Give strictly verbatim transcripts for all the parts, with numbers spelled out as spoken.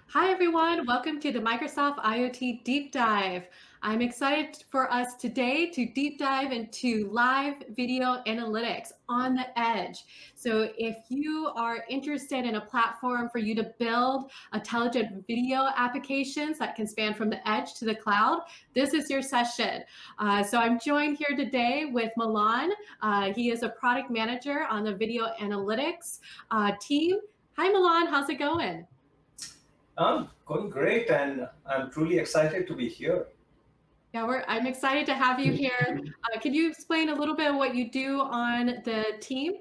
Hi, everyone. Welcome to the Microsoft IoT Deep Dive. I'm excited for us today to deep dive into live video analytics on the edge. So if you are interested in a platform for you to build intelligent video applications that can span from the edge to the cloud, this is your session. Uh, so I'm joined here today with Milan. Uh, he is a product manager on the video analytics uh, team. Hi, Milan. How's it going? I'm going great, and I'm truly excited to be here. Yeah, we're, I'm excited to have you here. Uh, can you explain a little bit of what you do on the team?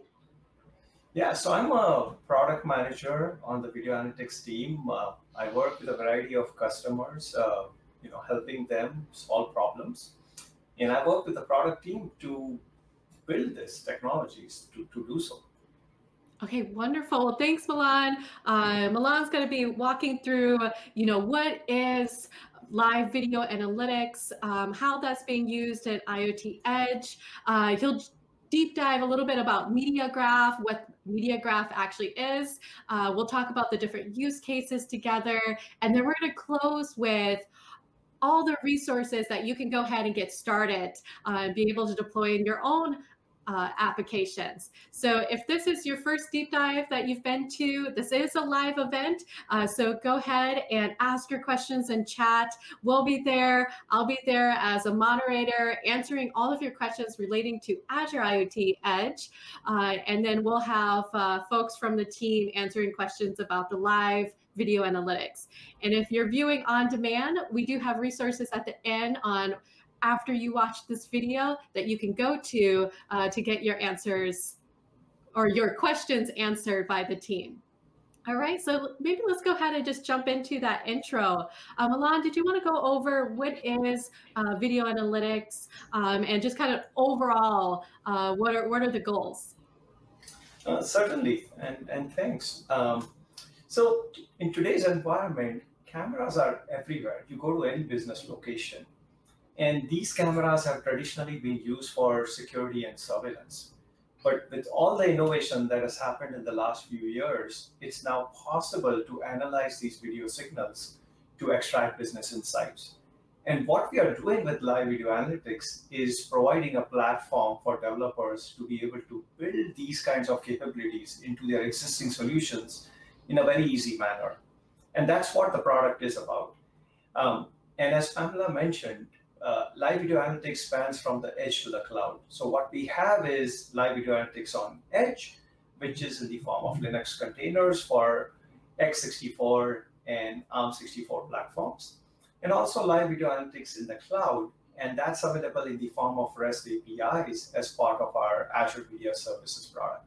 Yeah, so I'm a product manager on the video analytics team. Uh, I work with a variety of customers, uh, you know, helping them solve problems. And I work with the product team to build these technologies to, to do so. Okay, wonderful. Well, thanks, Milan. Uh, Milan's going to be walking through, you know, what is live video analytics, um, how that's being used at IoT Edge. Uh, he'll deep dive a little bit about MediaGraph, what MediaGraph actually is. Uh, we'll talk about the different use cases together, and then we're going to close with all the resources that you can go ahead and get started uh, and be able to deploy in your own uh, applications. So if this is your first deep dive that you've been to, this is a live event. Uh, so go ahead and ask your questions in chat. We'll be there. I'll be there as a moderator answering all of your questions relating to Azure IoT Edge. Uh, and then we'll have uh, folks from the team answering questions about the live video analytics. And if you're viewing on demand, we do have resources at the end on after you watch this video that you can go to uh, to get your answers or your questions answered by the team. All right, so maybe let's go ahead and just jump into that intro. Uh, Milan, did you want to go over what is uh, video analytics um, and just kind of overall, uh, what are what are the goals? Uh, certainly, and, and thanks. Um, so in today's environment, cameras are everywhere. You go to any business location, and these cameras have traditionally been used for security and surveillance. But with all the innovation that has happened in the last few years, it's now possible to analyze these video signals to extract business insights. And what we are doing with live video analytics is providing a platform for developers to be able to build these kinds of capabilities into their existing solutions in a very easy manner. And that's what the product is about. Um, and as Pamela mentioned, uh, live video analytics spans from the edge to the cloud. So what we have is live video analytics on edge, which is in the form of Linux containers for x sixty-four and ARM sixty-four platforms, and also live video analytics in the cloud. And that's available in the form of REST A P Is as part of our Azure Media Services product.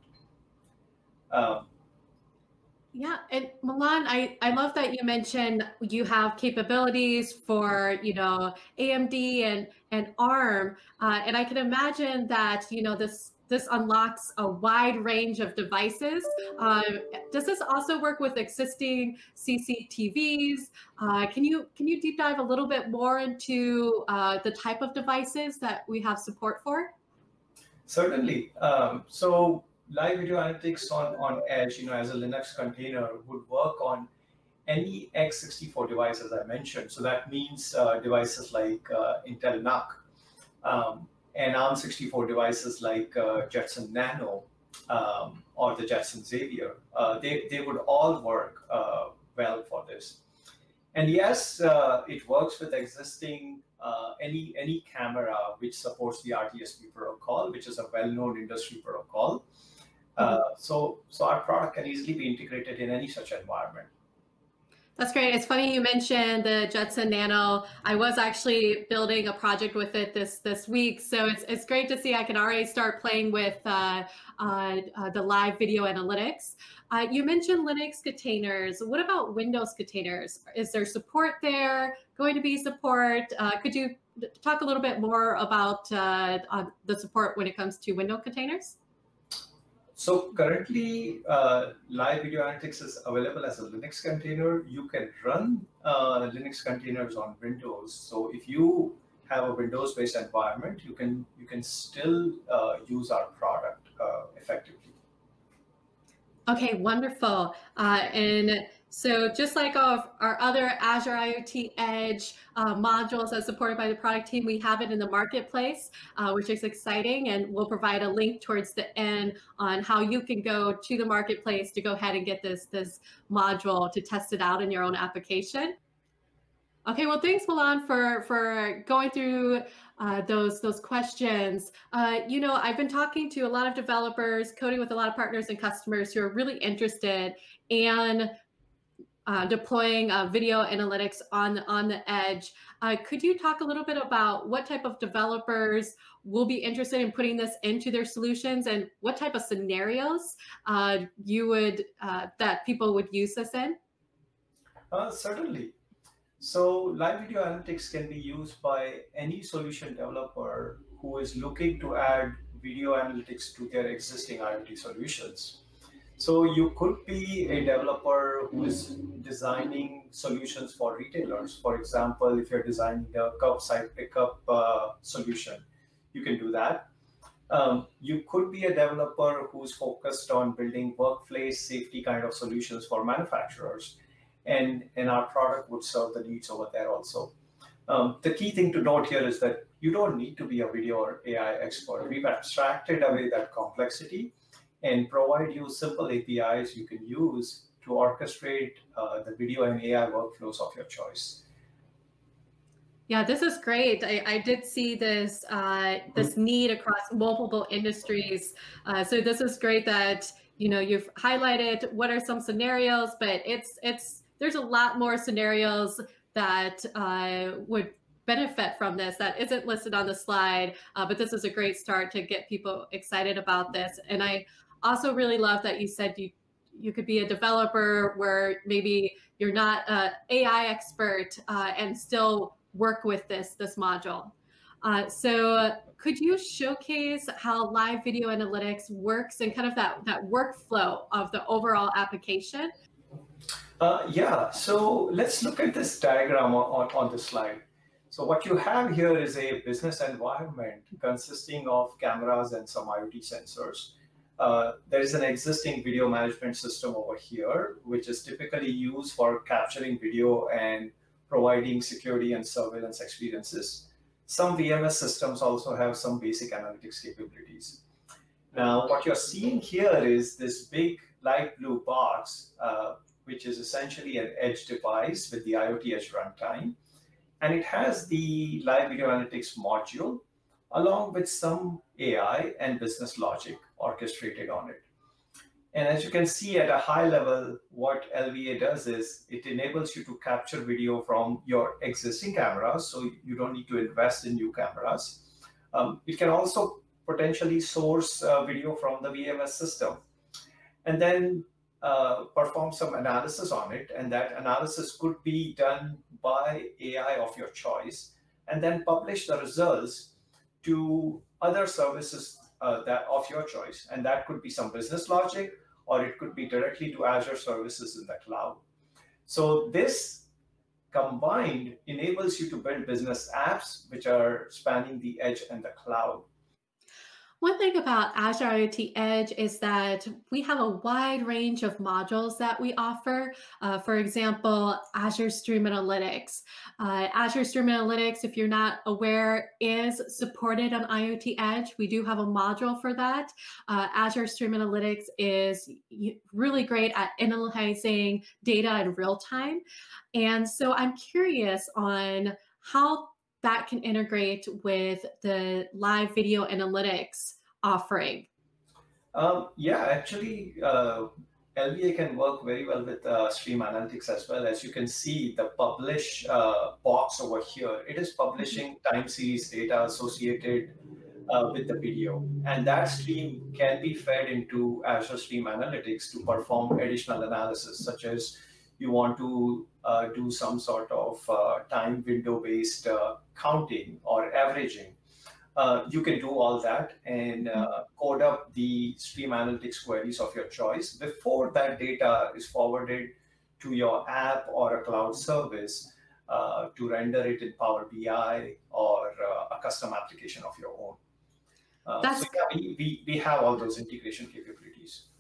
Um, Yeah, and Milan, I, I love that you mentioned you have capabilities for, you know, A M D and and ARM, uh, and I can imagine that, you know, this this unlocks a wide range of devices. Um, does this also work with existing C C T Vs? Uh, can you can you deep dive a little bit more into uh, the type of devices that we have support for? Certainly. Um, so live video analytics on, on edge, you know, as a Linux container would work on any x sixty-four device, as I mentioned. So that means uh, devices like uh, Intel N U C um, and ARM sixty-four devices like uh, Jetson Nano um, or the Jetson Xavier. Uh, they, they would all work uh, well for this. And yes, uh, it works with existing uh, any any camera which supports the R T S P protocol, which is a well-known industry protocol. Uh, so, so our product can easily be integrated in any such environment. That's great. It's funny you mentioned the Jetson Nano. I was actually building a project with it this this week, so it's it's great to see I can already start playing with uh, uh, uh, the live video analytics. Uh, you mentioned Linux containers. What about Windows containers? Is there support there? Going to be support? Uh, could you talk a little bit more about uh, uh, the support when it comes to Windows containers? So currently, uh, live video analytics is available as a Linux container. You can run uh, Linux containers on Windows. So if you have a Windows-based environment, you can you can still uh, use our product uh, effectively. Okay, wonderful. Uh, and So just like our, our other Azure IoT Edge uh, modules that's supported by the product team, we have it in the marketplace, uh, which is exciting. And we'll provide a link towards the end on how you can go to the marketplace to go ahead and get this, this module to test it out in your own application. Okay, well, thanks, Milan, for for going through uh, those those questions. Uh, you know, I've been talking to a lot of developers, coding with a lot of partners and customers who are really interested in uh, deploying uh, video analytics on on the edge. Uh, could you talk a little bit about what type of developers will be interested in putting this into their solutions, and what type of scenarios uh, you would uh, that people would use this in? Uh, certainly. So live video analytics can be used by any solution developer who is looking to add video analytics to their existing IoT solutions. So you could be a developer who is designing solutions for retailers. For example, if you're designing a curbside pickup uh, solution, you can do that. Um, you could be a developer who's focused on building workplace safety kind of solutions for manufacturers. And, and our product would serve the needs over there also. Um, the key thing to note here is that you don't need to be a video or A I expert. We've abstracted away that complexity and provide you simple A P Is you can use to orchestrate uh, the video and A I workflows of your choice. Yeah, this is great. I, I did see this uh, this need across multiple industries. Uh, so this is great that you know you've highlighted what are some scenarios, but it's it's there's a lot more scenarios that uh, would benefit from this that isn't listed on the slide. Uh, but this is a great start to get people excited about this. And I also really love that you said you you could be a developer where maybe you're not an A I expert uh, and still work with this this module. Uh, so could you showcase how live video analytics works and kind of that, that workflow of the overall application? Uh, yeah, so let's look at this diagram on, on, on the slide. So what you have here is a business environment consisting of cameras and some IoT sensors. Uh, there is an existing video management system over here, which is typically used for capturing video and providing security and surveillance experiences. Some V M S systems also have some basic analytics capabilities. Now, what you're seeing here is this big light blue box, uh, which is essentially an edge device with the IoT Edge runtime. And it has the live video analytics module, along with some A I and business logic orchestrated on it. And as you can see at a high level, what L V A does is it enables you to capture video from your existing cameras, so you don't need to invest in new cameras. Um, it can also potentially source uh, video from the V M S system, and then uh, perform some analysis on it. And that analysis could be done by A I of your choice, and then publish the results to other services uh, that of your choice. And that could be some business logic, or it could be directly to Azure services in the cloud. So this combined enables you to build business apps which are spanning the edge and the cloud. One thing about Azure IoT Edge is that we have a wide range of modules that we offer. Uh, for example, Azure Stream Analytics. Uh, Azure Stream Analytics, if you're not aware, is supported on IoT Edge. We do have a module for that. Uh, Azure Stream Analytics is really great at analyzing data in real time. And so I'm curious on how that can integrate with the live video analytics offering. Um, yeah, actually, uh, L V A can work very well with uh, Stream Analytics as well. As you can see, the publish uh, box over here, it is publishing time series data associated uh, with the video. And that stream can be fed into Azure Stream Analytics to perform additional analysis, such as you want to uh, do some sort of uh, time window-based uh, counting or averaging. Uh, you can do all that and uh, code up the Stream Analytics queries of your choice before that data is forwarded to your app or a cloud service uh, to render it in Power B I or uh, a custom application of your own. Uh, so yeah, we, we, we have all those integration capabilities.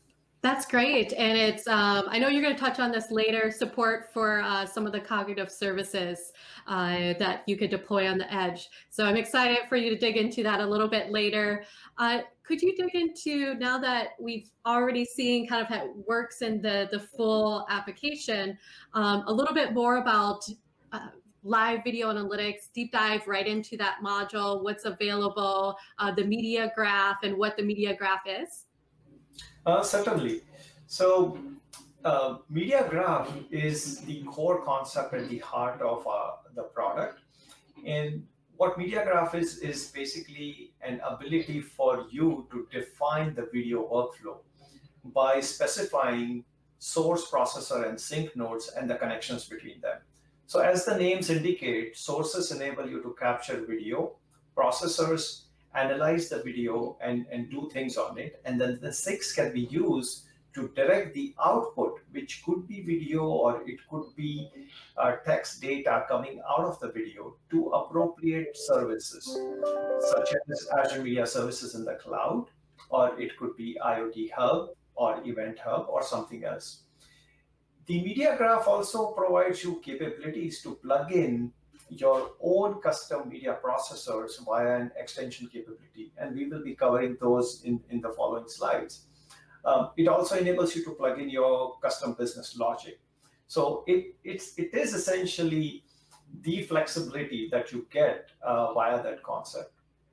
That's great. And it's, um, I know you're going to touch on this later, support for uh, some of the cognitive services uh, that you could deploy on the edge. So I'm excited for you to dig into that a little bit later. Uh, could you dig into, now that we've already seen kind of how it works in the, the full application, um, a little bit more about uh, live video analytics, deep dive right into that module, what's available, uh, the media graph, and what the media graph is? Uh, certainly. So uh, media graph is the core concept at the heart of uh, the product. And what media graph is, is basically an ability for you to define the video workflow by specifying source, processor, and sync nodes and the connections between them. So as the names indicate, sources enable you to capture video, processors analyze the video and, and do things on it. And then the syncs can be used to direct the output, which could be video or it could be uh, text data coming out of the video to appropriate services, such as Azure Media Services in the cloud, or it could be IoT Hub or Event Hub or something else. The media graph also provides you capabilities to plug in your own custom media processors via an extension capability. And we will be covering those in, in the following slides. Um, it also enables you to plug in your custom business logic. So it, it's, it is essentially the flexibility that you get uh, via that concept.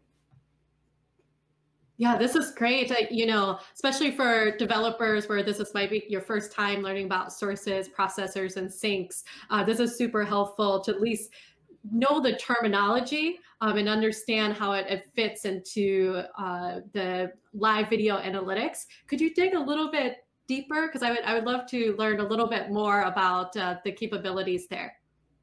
Yeah, this is great. Uh, you know, especially for developers where this is might be your first time learning about sources, processors, and syncs. Uh, this is super helpful to at least know the terminology um, and understand how it, it fits into uh, the live video analytics. Could you dig a little bit deeper? Because I would I would love to learn a little bit more about uh, the capabilities there.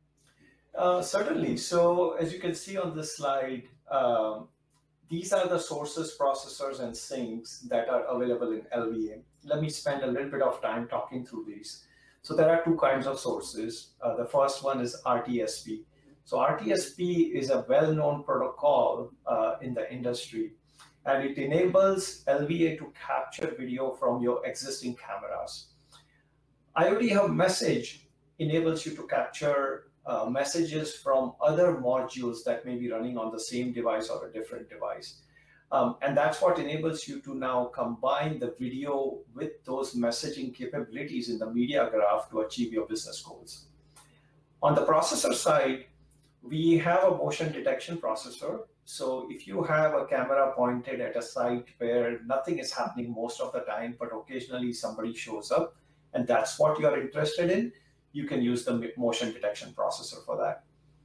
Uh, certainly. So as you can see on this slide, um, these are the sources, processors, and syncs that are available in L V A. Let me spend a little bit of time talking through these. So there are two kinds of sources. Uh, the first one is R T S P. So R T S P is a well-known protocol uh, in the industry, and it enables L V A to capture video from your existing cameras. IoT Hub Message enables you to capture uh, messages from other modules that may be running on the same device or a different device. Um, and that's what enables you to now combine the video with those messaging capabilities in the media graph to achieve your business goals. On the processor side, we have a motion detection processor. So if you have a camera pointed at a site where nothing is happening most of the time, but occasionally somebody shows up, and that's what you're interested in, you can use the motion detection processor for that.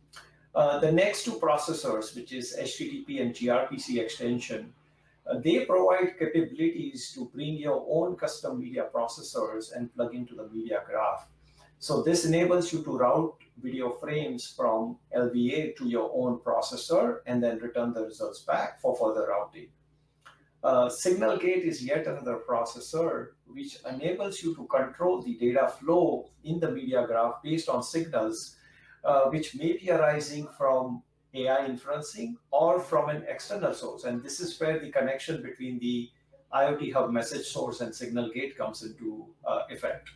Uh, the next two processors, which is H T T P and gRPC extension, uh, they provide capabilities to bring your own custom media processors and plug into the media graph. So this enables you to route video frames from L V A to your own processor and then return the results back for further routing. Uh, Signal Gate is yet another processor which enables you to control the data flow in the media graph based on signals uh, which may be arising from A I inferencing or from an external source. And this is where the connection between the IoT Hub message source and Signal Gate comes into uh, effect.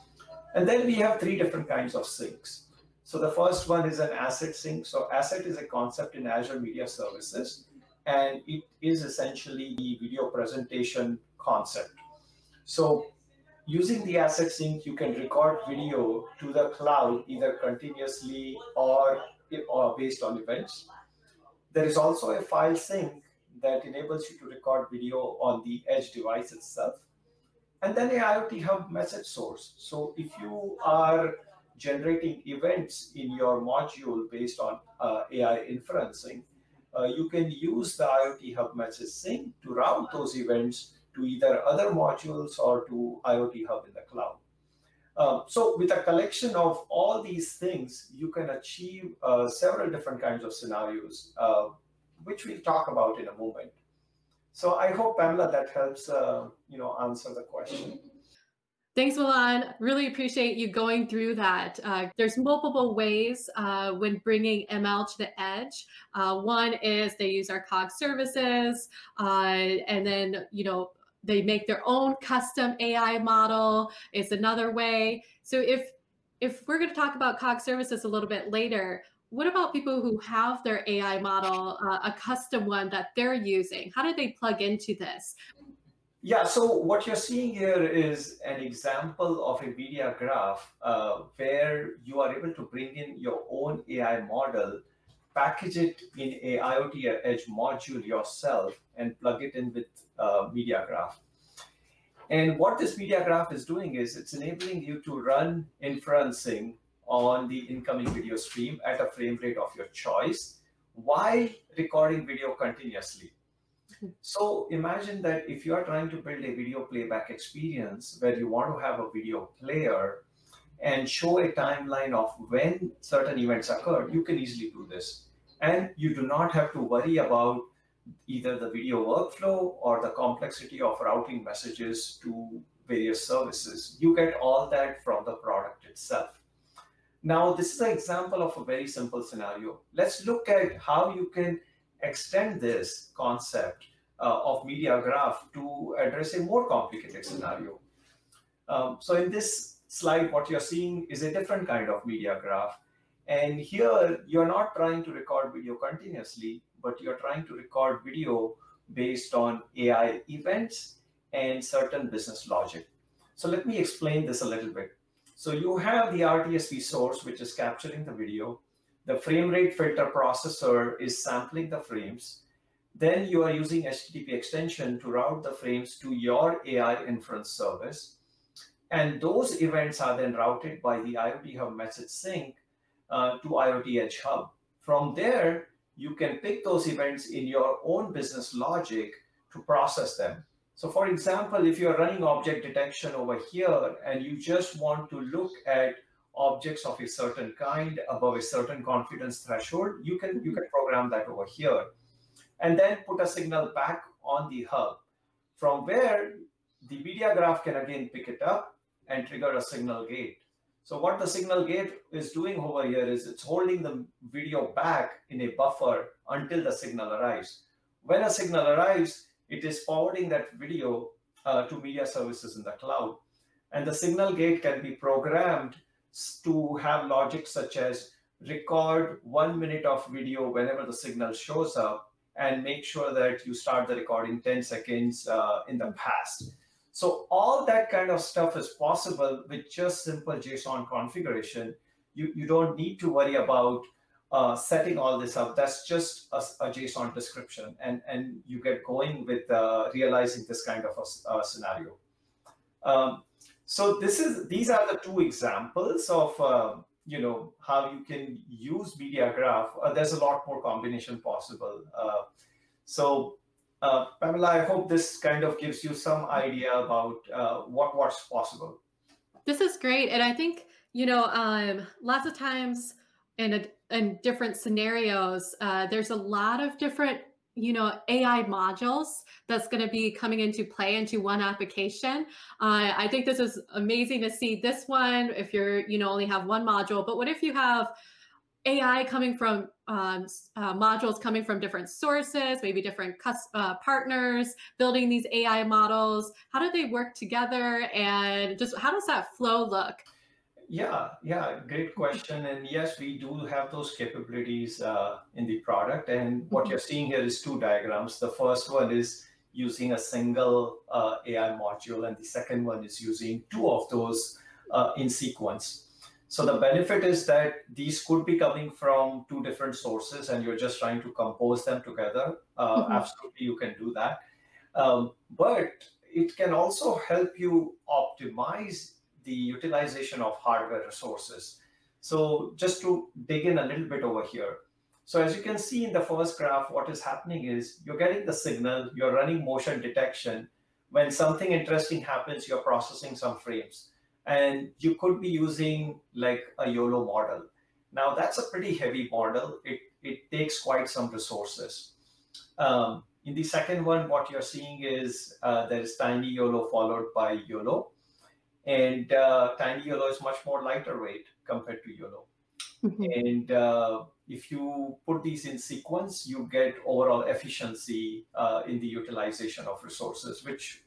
And then we have three different kinds of syncs. So the first one is an asset sync. So asset is a concept in Azure Media Services, and it is essentially the video presentation concept. So using the asset sync, you can record video to the cloud either continuously or, or based on events. There is also a file sync that enables you to record video on the edge device itself. And then a IoT Hub message source. So if you are generating events in your module based on uh, A I inferencing, uh, you can use the IoT Hub message sync to route those events to either other modules or to IoT Hub in the cloud. Um, so with a collection of all these things, you can achieve uh, several different kinds of scenarios, uh, which we'll talk about in a moment. So I hope, Pamela, that helps uh, you know, answer the question. Thanks, Milan. Really appreciate you going through that. Uh, there's multiple ways uh, when bringing M L to the edge. Uh, one is they use our Cog services, uh, and then you know they make their own custom A I model. It's another way. So if if we're going to talk about Cog Services a little bit later, what about people who have their A I model, uh, a custom one that they're using? How do they plug into this? Yeah, so what you're seeing here is an example of a media graph uh, where you are able to bring in your own A I model, package it in a IoT Edge module yourself, and plug it in with uh, media graph. And what this media graph is doing is it's enabling you to run inferencing on the incoming video stream at a frame rate of your choice while recording video continuously. So imagine that if you are trying to build a video playback experience where you want to have a video player and show a timeline of when certain events occurred, you can easily do this. And you do not have to worry about either the video workflow or the complexity of routing messages to various services. You get all that from the product itself. Now, this is an example of a very simple scenario. Let's look at how you can extend this concept uh, of media graph to address a more complicated scenario. Um, so in this slide, what you're seeing is a different kind of media graph. And here, you're not trying to record video continuously, but you're trying to record video based on A I events and certain business logic. So let me explain this a little bit. So you have the R T S V source, which is capturing the video. The frame rate filter processor is sampling the frames. Then you are using H T T P extension to route the frames to your A I inference service. And those events are then routed by the IoT Hub message sync uh, to IoT Edge Hub. From there, you can pick those events in your own business logic to process them. So for example, if you're running object detection over here and you just want to look at objects of a certain kind above a certain confidence threshold, you can, you can program that over here. And then put a signal back on the hub. From where the media graph can again pick it up and trigger a signal gate. So what the signal gate is doing over here is it's holding the video back in a buffer until the signal arrives. When a signal arrives, it is forwarding that video uh, to media services in the cloud. And the signal gate can be programmed to have logic such as record one minute of video whenever the signal shows up and make sure that you start the recording ten seconds uh, in the past. So all that kind of stuff is possible with just simple JSON configuration. You, you don't need to worry about uh, setting all this up. That's just a, a JSON description, and, and you get going with uh, realizing this kind of a, a scenario. Um, so this is these are the two examples of uh, you know how you can use media graph. Uh, there's a lot more combination possible. Uh, so. Uh, Pamela, I hope this kind of gives you some idea about uh, what, what's possible. This is great. And I think, you know, um, lots of times in, a, in different scenarios, uh, there's a lot of different, you know, A I modules that's going to be coming into play into one application. Uh, I think this is amazing to see this one if you're, you know, only have one module. But what if you have A I coming from um, uh, modules coming from different sources, maybe different uh, partners, building these A I models? How do they work together? And just how does that flow look? Yeah, yeah, great question. And yes, we do have those capabilities uh, in the product. And what you're seeing here is two diagrams. The first one is using a single uh, A I module, and the second one is using two of those uh, in sequence. So the benefit is that these could be coming from two different sources and you're just trying to compose them together. Uh, mm-hmm. Absolutely, you can do that. Um, but it can also help you optimize the utilization of hardware resources. So just to dig in a little bit over here. So as you can see in the first graph, what is happening is you're getting the signal, you're running motion detection. When something interesting happens, you're processing some frames. And you could be using like a YOLO model. Now that's a pretty heavy model. It, it takes quite some resources. Um, in the second one, what you're seeing is uh, there is TinyYOLO followed by YOLO. And uh, TinyYOLO is much more lighter weight compared to YOLO. Mm-hmm. And uh, if you put these in sequence, you get overall efficiency uh, in the utilization of resources, which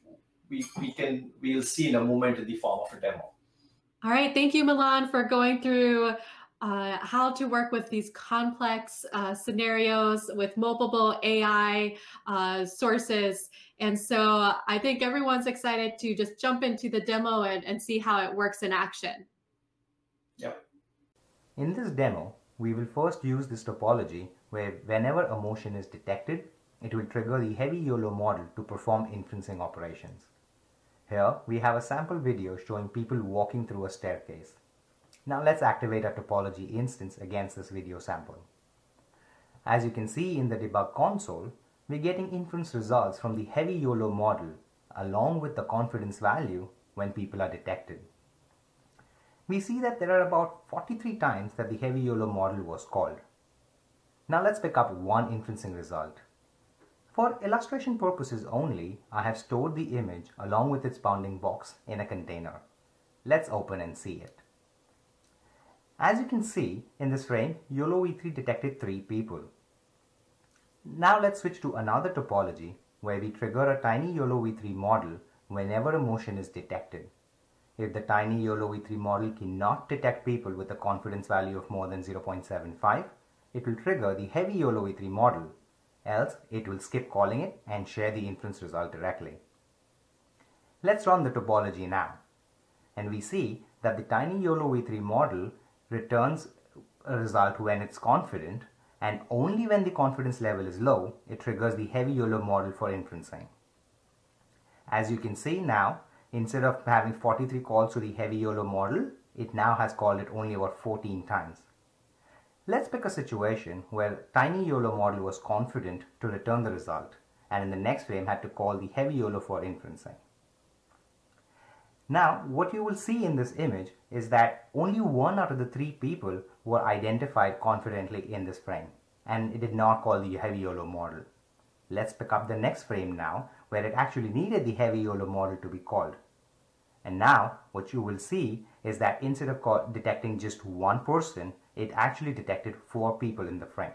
we, we can, we'll see in a moment in the form of a demo. All right, thank you, Milan, for going through uh, how to work with these complex uh, scenarios with multiple A I uh, sources. And so I think everyone's excited to just jump into the demo and, and see how it works in action. Yep. In this demo, we will first use this topology where whenever a motion is detected, it will trigger the heavy YOLO model to perform inferencing operations. Here we have a sample video showing people walking through a staircase. Now let's activate our topology instance against this video sample. As you can see in the debug console, we're getting inference results from the heavy YOLO model along with the confidence value when people are detected. We see that there are about forty-three times that the heavy YOLO model was called. Now let's pick up one inferencing result. For illustration purposes only, I have stored the image along with its bounding box in a container. Let's open and see it. As you can see, in this frame, YOLO V three detected three people. Now let's switch to another topology where we trigger a tiny YOLO V three model whenever a motion is detected. If the tiny YOLO V three model cannot detect people with a confidence value of more than zero point seven five, it will trigger the heavy YOLO V three model, else it will skip calling it and share the inference result directly. Let's run the topology now, and we see that the tiny YOLO V three model returns a result when it's confident, and only when the confidence level is low, it triggers the heavy YOLO model for inferencing. As you can see now, instead of having forty-three calls to the heavy YOLO model, it now has called it only about fourteen times. Let's pick a situation where tiny YOLO model was confident to return the result, and in the next frame had to call the heavy YOLO for inferencing. Now, what you will see in this image is that only one out of the three people were identified confidently in this frame, and it did not call the heavy YOLO model. Let's pick up the next frame now, where it actually needed the heavy YOLO model to be called. And now, what you will see is that instead of call, detecting just one person, it actually detected four people in the frame.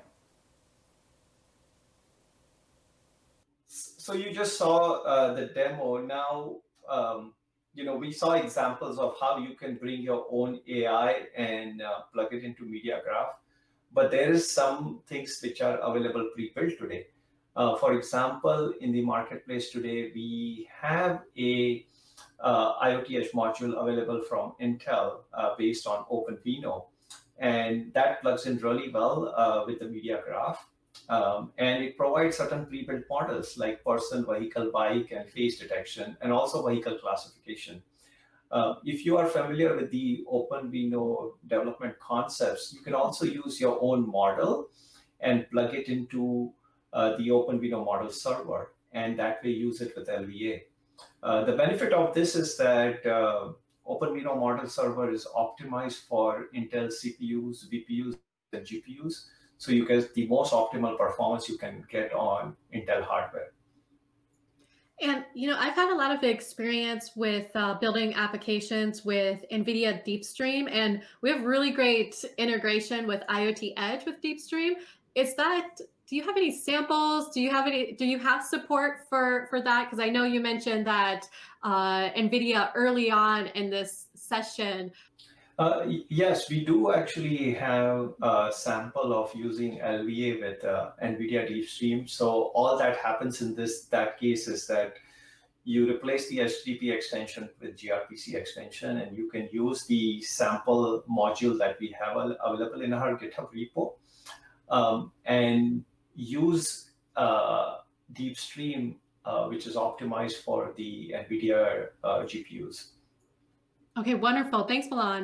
So you just saw uh, the demo. Now, um, you know, we saw examples of how you can bring your own A I and uh, plug it into MediaGraph. But there is some things which are available pre-built today. Uh, for example, in the marketplace today, we have a uh, IoT Edge module available from Intel uh, based on OpenVINO. And that plugs in really well uh, with the MediaGraph. Um, and it provides certain pre-built models like person, vehicle, bike, and face detection, and also vehicle classification. Uh, if you are familiar with the OpenVINO development concepts, you can also use your own model and plug it into uh, the OpenVINO model server, and that way use it with L V A. Uh, the benefit of this is that uh, OpenVINO model server is optimized for Intel C P Us, V P Us, and G P Us. So you get the most optimal performance you can get on Intel hardware. And, you know, I've had a lot of experience with uh, building applications with NVIDIA DeepStream, and we have really great integration with IoT Edge with DeepStream. Is that, do you have any samples? Do you have any, do you have support for, for that? Because I know you mentioned that uh, NVIDIA early on in this session. Uh, yes, we do actually have a sample of using L V A with uh, NVIDIA DeepStream. So all that happens in this that case is that you replace the H T T P extension with gRPC extension, and you can use the sample module that we have available in our GitHub repo, um, and use uh, DeepStream, uh, which is optimized for the NVIDIA uh, G P Us. Okay, wonderful. Thanks, Milan.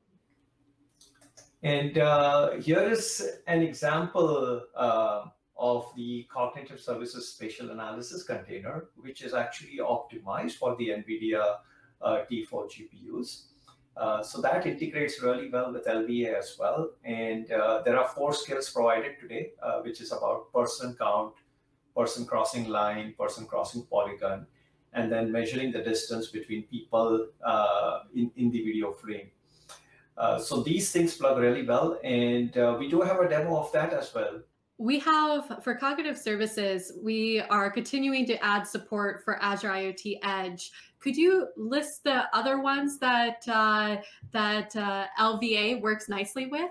And uh, here is an example uh, of the Cognitive Services Spatial Analysis container, which is actually optimized for the NVIDIA uh, T four G P Us. Uh, so that integrates really well with L V A as well. And uh, there are four skills provided today, uh, which is about person count, person crossing line, person crossing polygon, and then measuring the distance between people uh, in, in the video frame. Uh, so these things plug really well, and uh, we do have a demo of that as well. We have, for cognitive services, we are continuing to add support for Azure IoT Edge. Could you list the other ones that uh, that uh, L V A works nicely with?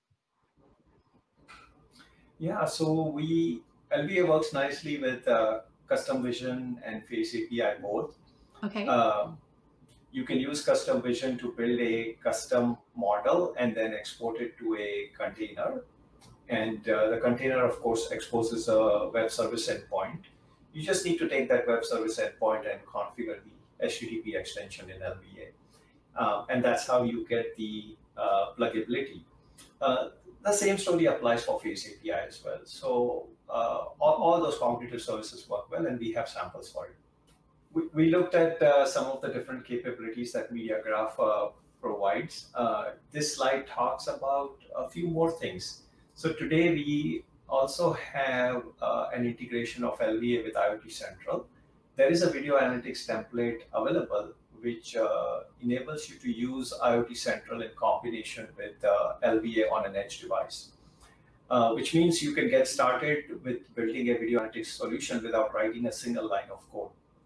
Yeah, so we L V A works nicely with uh, Custom Vision and Face A P I both. Okay. Um, you can use Custom Vision to build a custom model and then export it to a container. And uh, the container, of course, exposes a web service endpoint. You just need to take that web service endpoint and configure the H T T P extension in L V A. Um, and that's how you get the uh, pluggability. Uh, the same story applies for Face A P I as well. So uh, all, all those cognitive services work well, and we have samples for it. We, we looked at uh, some of the different capabilities that MediaGraph uh, provides. Uh, this slide talks about a few more things. So today we also have uh, an integration of L V A with IoT Central. There is a video analytics template available which uh, enables you to use IoT Central in combination with uh, L V A on an edge device, uh, which means you can get started with building a video analytics solution without writing a single line of code.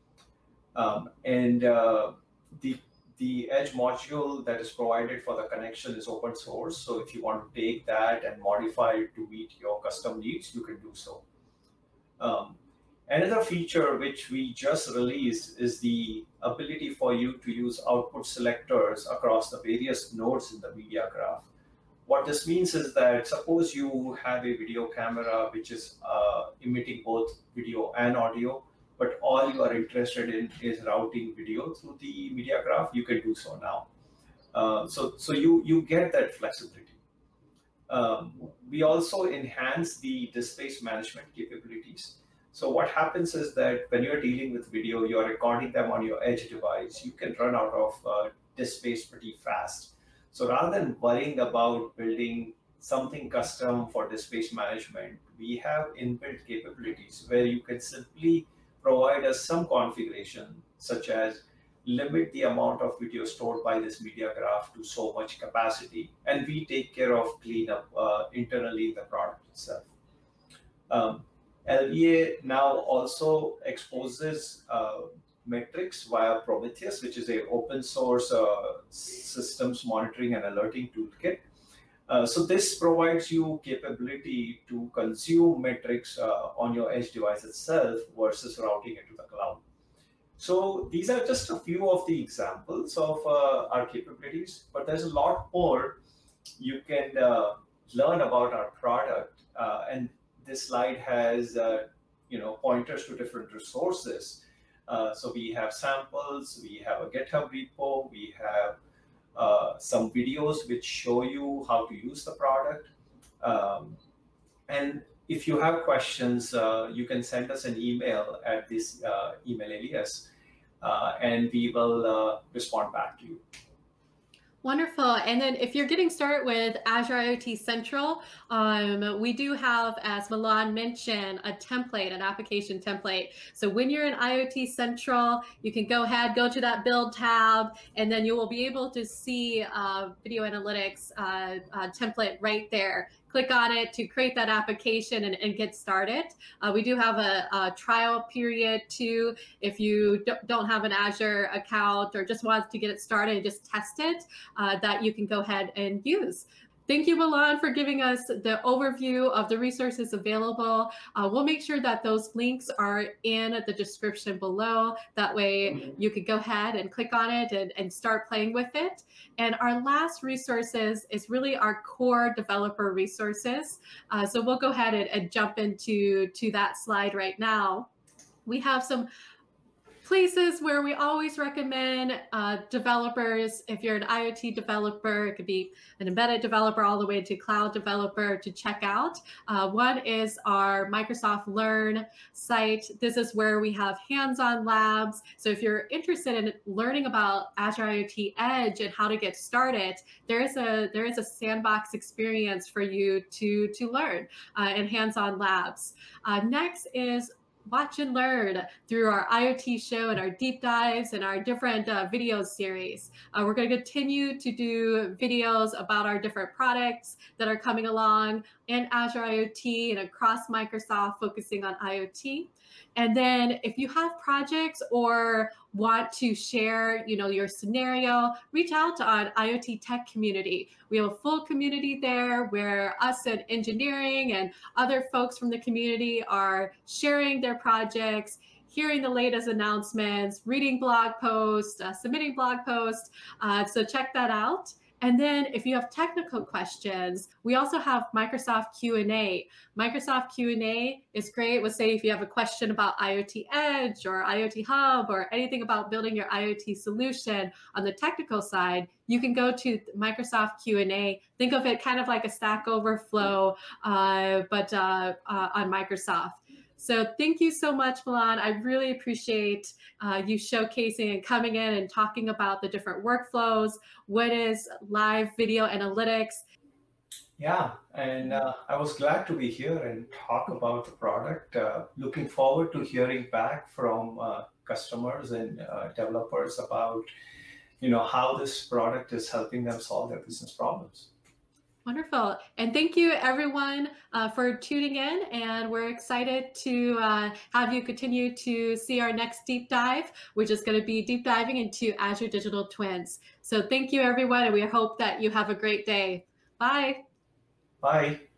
Um, and uh, the The Edge module that is provided for the connection is open source. So if you want to take that and modify it to meet your custom needs, you can do so. Um, another feature which we just released is the ability for you to use output selectors across the various nodes in the MediaGraph. What this means is that suppose you have a video camera which is uh, emitting both video and audio, but all you are interested in is routing video through the MediaGraph, you can do so now. Uh, so so you, you get that flexibility. Um, we also enhance the disk space management capabilities. So what happens is that when you're dealing with video, you're recording them on your edge device, you can run out of uh, disk space pretty fast. So rather than worrying about building something custom for disk space management, we have inbuilt capabilities where you can simply provide us some configuration, such as limit the amount of video stored by this MediaGraph to so much capacity, and we take care of cleanup uh, internally in the product itself. Um, L V A now also exposes uh, metrics via Prometheus, which is an open source uh, systems monitoring and alerting toolkit. Uh, so this provides you capability to consume metrics uh, on your edge device itself versus routing it to the cloud. So these are just a few of the examples of uh, our capabilities, but there's a lot more you can uh, learn about our product. Uh, and this slide has uh, you know, pointers to different resources. Uh, so we have samples, we have a GitHub repo, we have Uh, some videos which show you how to use the product. Um, and if you have questions, uh, you can send us an email at this uh, email alias, uh, and we will uh, respond back to you. Wonderful. And then if you're getting started with Azure IoT Central, um, we do have, as Milan mentioned, a template, an application template. So when you're in IoT Central, you can go ahead, go to that build tab, and then you will be able to see uh, video analytics uh, uh, template right there. Click on it to create that application and, and get started. Uh, we do have a, a trial period too. If you don't have an Azure account or just want to get it started and just test it, uh, that you can go ahead and use. Thank you, Milan, for giving us the overview of the resources available. Uh, we'll make sure that those links are in the description below. That way you can go ahead and click on it and, and start playing with it. And our last resources is really our core developer resources. Uh, so we'll go ahead and, and jump into to that slide right now. We have some places where we always recommend uh, developers, if you're an IoT developer, it could be an embedded developer all the way to cloud developer, to check out. Uh, one is our Microsoft Learn site. This is where we have hands-on labs. So if you're interested in learning about Azure IoT Edge and how to get started, there is a there is a sandbox experience for you to, to learn uh, in hands-on labs. Uh, next is watch and learn through our IoT show and our deep dives and our different uh, video series. Uh, we're going to continue to do videos about our different products that are coming along in Azure IoT and across Microsoft, focusing on IoT. And then if you have projects or want to share, you know, your scenario, reach out to our IoT Tech community. We have a full community there where us and engineering and other folks from the community are sharing their projects, hearing the latest announcements, reading blog posts, uh, submitting blog posts. Uh, so check that out. And then if you have technical questions, we also have Microsoft Q and A. Microsoft Q and A is great. Let's say if you have a question about IoT Edge or IoT Hub or anything about building your IoT solution on the technical side, you can go to Microsoft Q and A. Think of it kind of like a Stack Overflow, uh, but uh, uh, on Microsoft. So thank you so much, Milan. I really appreciate uh, you showcasing and coming in and talking about the different workflows. What is live video analytics? Yeah, and uh, I was glad to be here and talk about the product. Uh, looking forward to hearing back from uh, customers and uh, developers about, you know, how this product is helping them solve their business problems. Wonderful. And thank you, everyone, uh, for tuning in. And we're excited to uh, have you continue to see our next deep dive, which is going to be deep diving into Azure Digital Twins. So thank you, everyone. And we hope that you have a great day. Bye. Bye.